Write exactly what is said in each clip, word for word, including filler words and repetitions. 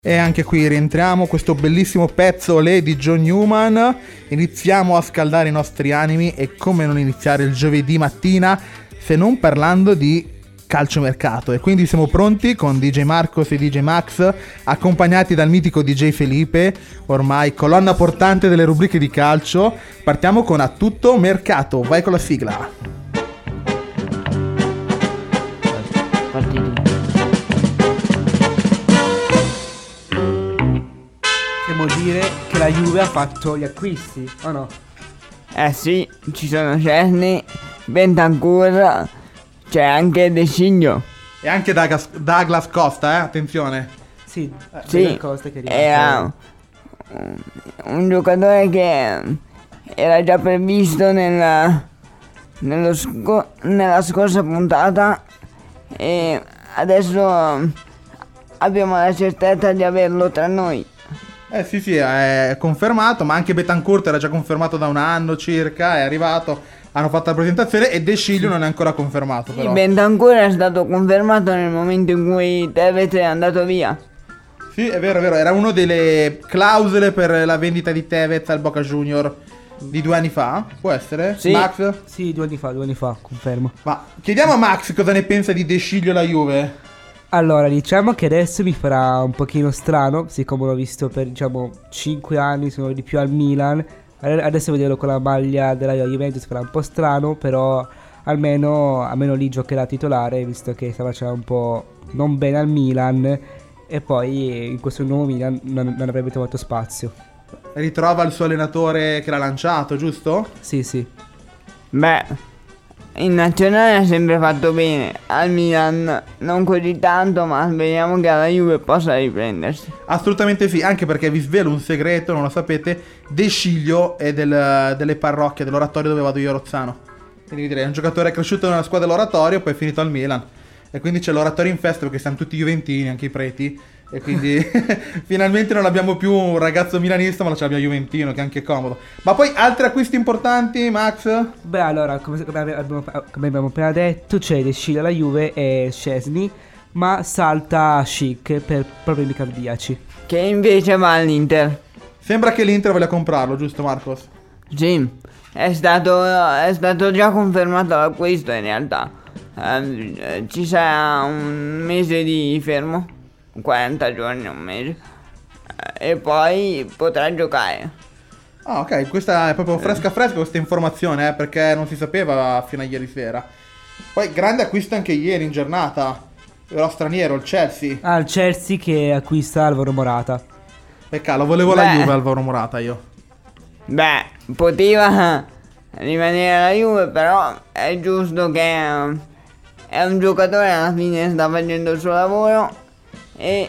E anche qui rientriamo, questo bellissimo pezzo Olé di John Newman. Iniziamo a scaldare i nostri animi, e come non iniziare il giovedì mattina se non parlando di calciomercato. E quindi siamo pronti con D J Marcos e D J Max, accompagnati dal mitico D J Felipe, ormai colonna portante delle rubriche di calcio. Partiamo con A Tutto Mercato, vai con la sigla. Partito. Possiamo dire che la Juve ha fatto gli acquisti, o no? Eh sì, ci sono Szczęsny, Bentancur, c'è anche De Sciglio. E anche Douglas, Douglas Costa, eh, attenzione. Sì, Sì, Costa che era un, un giocatore che era già previsto nella, nello sco- nella scorsa puntata, e adesso abbiamo la certezza di averlo tra noi. Eh sì sì, è confermato, ma anche Betancourt era già confermato da un anno circa, è arrivato, hanno fatto la presentazione, e De Sciglio non è ancora confermato però. Sì, Bentancur è stato confermato nel momento in cui Tevez è andato via. Sì, è vero, è vero, era una delle clausole per la vendita di Tevez al Boca Junior di due anni fa, può essere? Sì. Max? Sì, due anni fa, due anni fa, confermo. Ma chiediamo a Max cosa ne pensa di De Sciglio alla Juve. Allora, diciamo che adesso mi farà un pochino strano, siccome l'ho visto per, diciamo, cinque anni, sono di più al Milan. Adesso vederlo con la maglia della Juventus farà un po' strano, però almeno, almeno lì giocherà titolare, visto che stava facendo un po' non bene al Milan, e poi in questo nuovo Milan non, non avrebbe trovato spazio. Ritrova il suo allenatore che l'ha lanciato, giusto? Sì, sì. Beh, in nazionale ha sempre fatto bene, al Milan non così tanto, ma speriamo che alla Juve possa riprendersi. Assolutamente sì, anche perché vi svelo un segreto, non lo sapete, De Sciglio è del, delle parrocchie, dell'oratorio dove vado io a Rozzano. Quindi direi, è un giocatore cresciuto nella squadra dell'oratorio, poi è finito al Milan. E quindi c'è l'oratorio in festa, perché siamo tutti juventini, anche i preti. E quindi finalmente non abbiamo più un ragazzo milanista, ma ce l'abbiamo juventino, che è anche comodo. Ma poi altri acquisti importanti, Max? Beh, allora, come, come abbiamo, come abbiamo appena detto, c'è De Sciglio alla Juve e Szczęsny, ma salta Schick per problemi cardiaci. Che invece va all'Inter. Sembra che l'Inter voglia comprarlo, giusto Marcos? Sì, è stato, è stato già confermato l'acquisto in realtà. Eh, ci sarà un mese di fermo, quaranta giorni, un mese, e poi potrà giocare. Ah, ok, questa è proprio fresca fresca questa informazione, eh, perché non si sapeva fino a ieri sera. Poi grande acquisto anche ieri in giornata, lo straniero, il Chelsea. Ah, il Chelsea che acquista Alvaro Morata. Peccato, lo volevo la Beh. Juve Alvaro Morata io. Beh, poteva rimanere alla Juve, però è giusto che eh, è un giocatore, alla fine sta facendo il suo lavoro, e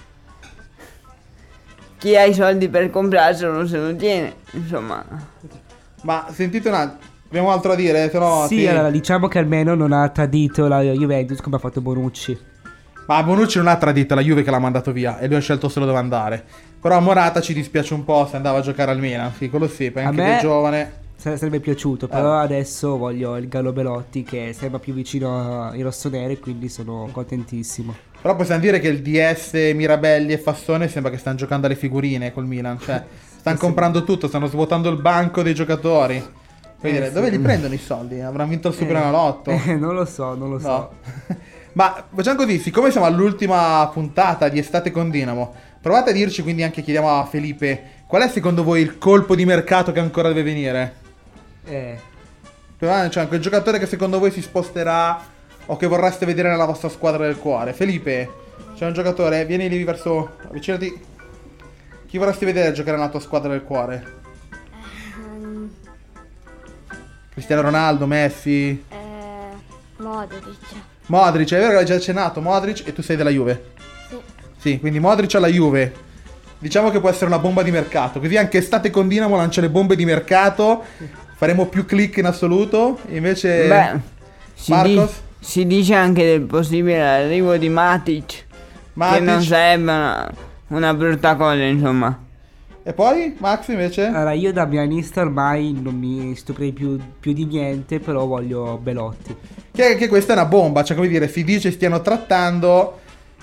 chi ha i soldi per comprarselo se lo tiene, insomma. Ma sentite un attimo, abbiamo altro da dire, se no... Sì, ti- allora, diciamo che almeno non ha tradito la Juventus come ha fatto Bonucci. Ma Bonucci non ha tradito la Juve che l'ha mandato via, e lui ha scelto solo dove andare. Però a Morata ci dispiace un po' se andava a giocare al Milan, sì, quello sì, poi A anche me- che è giovane. Sare- Sarebbe piaciuto, però adesso voglio il Gallo Belotti che sembra più vicino ai rossoneri, quindi sono contentissimo. Però possiamo dire che il D S, Mirabelli e Fassone sembra che stanno giocando alle figurine col Milan, cioè stanno comprando tutto, stanno svuotando il banco dei giocatori. Puoi Eh, dire, sì. dove li prendono i soldi? Avranno vinto il Superenalotto? Eh, non lo so, non lo so. No. Ma facciamo così, siccome siamo all'ultima puntata di Estate con Dinamo, provate a dirci, quindi anche chiediamo a Felipe, qual è secondo voi il colpo di mercato che ancora deve venire? Eh, Cioè, quel giocatore che secondo voi si sposterà o che vorreste vedere nella vostra squadra del cuore. Felipe, c'è un giocatore, vieni lì verso, avvicinati. Chi vorresti vedere giocare nella tua squadra del cuore? Ehm, Cristiano Ronaldo, Messi, eh, Modric. Modric, è vero che hai già accennato, Modric, e tu sei della Juve? Sì. Sì, quindi Modric alla Juve. Diciamo che può essere una bomba di mercato, così anche Estate con Dinamo lancia le bombe di mercato, faremo più click in assoluto, invece... Beh, si, di- Marcos? si dice anche del possibile arrivo di Matic, Matic. che non sarebbe una, una brutta cosa, insomma. E poi, Max invece? allora, io da milanista ormai non mi stupirei più, più di niente, però voglio Belotti. Che, che questa è una bomba, cioè come dire, si dice stiano trattando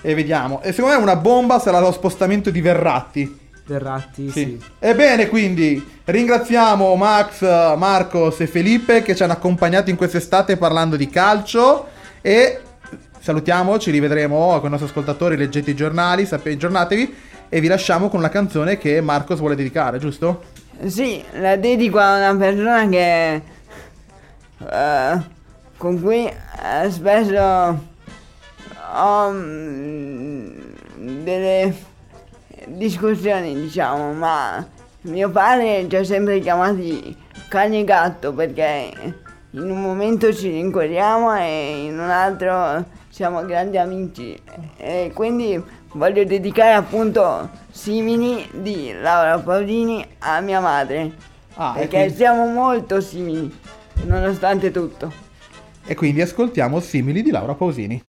e vediamo. E secondo me una bomba sarà lo spostamento di Verratti. Verratti, Sì. sì. Ebbene, quindi ringraziamo Max, Marcos e Felipe che ci hanno accompagnato in quest'estate parlando di calcio e salutiamo, ci rivedremo con i nostri ascoltatori, leggete i giornali, sapete, aggiornatevi e vi lasciamo con la canzone che Marcos vuole dedicare, giusto? Sì, la dedico a una persona che eh, con cui eh, spesso ho mm, delle discussioni, diciamo, ma mio padre ci ha sempre chiamati cane e gatto perché in un momento ci rincorriamo e in un altro siamo grandi amici, e quindi voglio dedicare appunto Simili di Laura Pausini a mia madre, Ah, e perché quindi- siamo molto simili nonostante tutto. E quindi ascoltiamo Simili di Laura Pausini.